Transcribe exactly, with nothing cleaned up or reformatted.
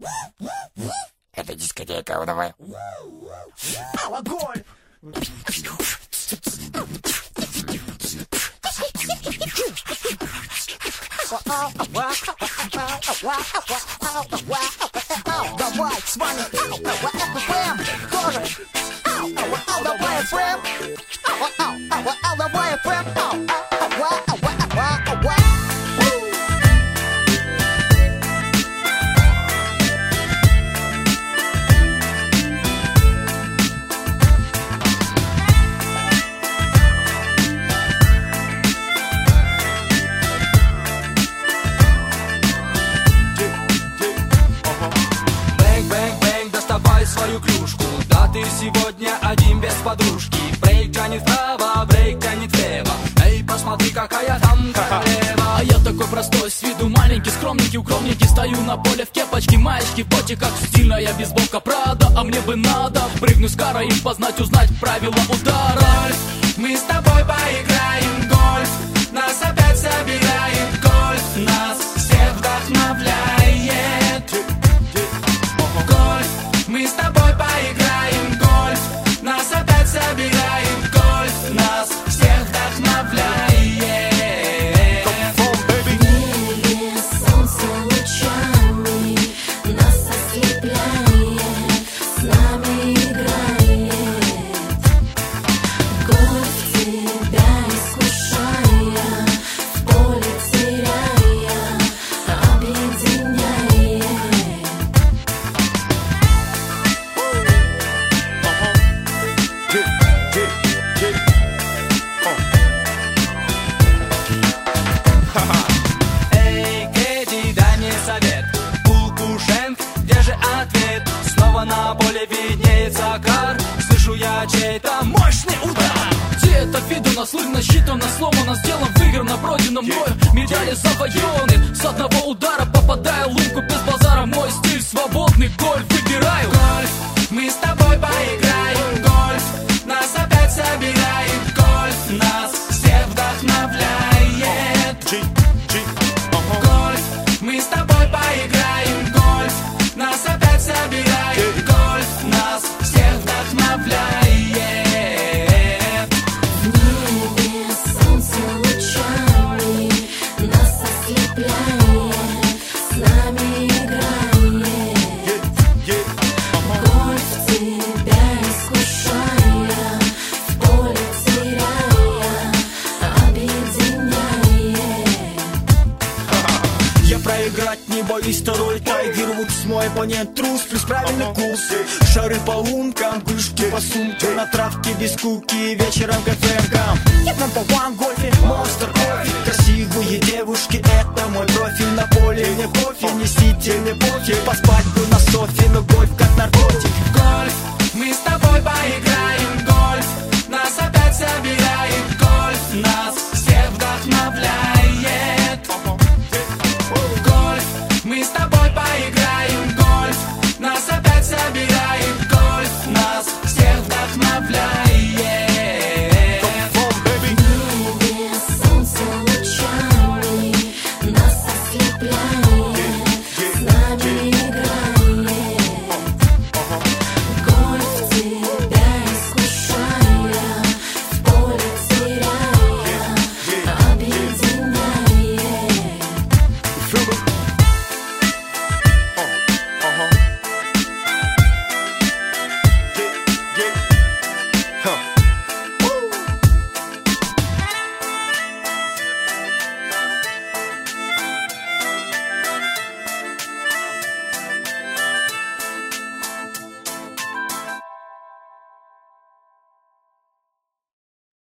Это дискотека, давай. Огонь! Давай, с вами ФМ тоже. Давай, ФМ. Давай, ФМ. Свою клюшку, да ты сегодня один без подружки. Брейк тянет вправо, брейк тянет влево. Эй, посмотри, какая там королева. А я такой простой, с виду маленький, скромненький, укромненький. Стою на поле в кепочке, маечке, в боте, как стильная бейсболка Прада. А мне бы надо прыгнуть с кара и познать, узнать правила удара. Гольф, мы с тобой поиграем гольф. Нас опять собирает гольф. Нас всех вдохновляет. Мы с тобой поиграем гольф. Нас опять собирает гольф. Нас всех вдохновляет. В небе солнце лучами нас ослепляет, с нами играет. Гольф тебя искушая, в поле теряя, объединяет. Эй, Кэти, дай мне совет. Лукашенко, где же ответ? Снова на поле виднеется кар. Слышу я чей-то мощный удар. Где это видно, слышно, считано, сломано, сделан, выиграно, пройдено мною. Медали завоеваны, с одного удара попадая в лунку без базара. Мой стиль свободный, гольф выбираю. Гольф, мы с тобой поиграем гольф. Нас опять собирает гольф. Нас всех вдохновляет. Гольф, мы с тобой поиграем гольф. Нас опять собирает гольф. Нас всех вдохновляет. В небе солнце лучами нас ослепляет, с нами играет. Гольф тебя искушая, в поле теряя, объединяет. Я проиграть не боюсь, второй Тайгер Вудс. Мой оппонент трус, плюс правильный курс. Шары по лункам, кружки по сумке. На травке без скуки, вечером к ФМкам. Я number one в гольфе, монстр кофе. Красивые девушки, это мой профиль. На поле мне кофе, несите мне пофиг. Поспать бы на софе, но гольф как наркотик. Гольф,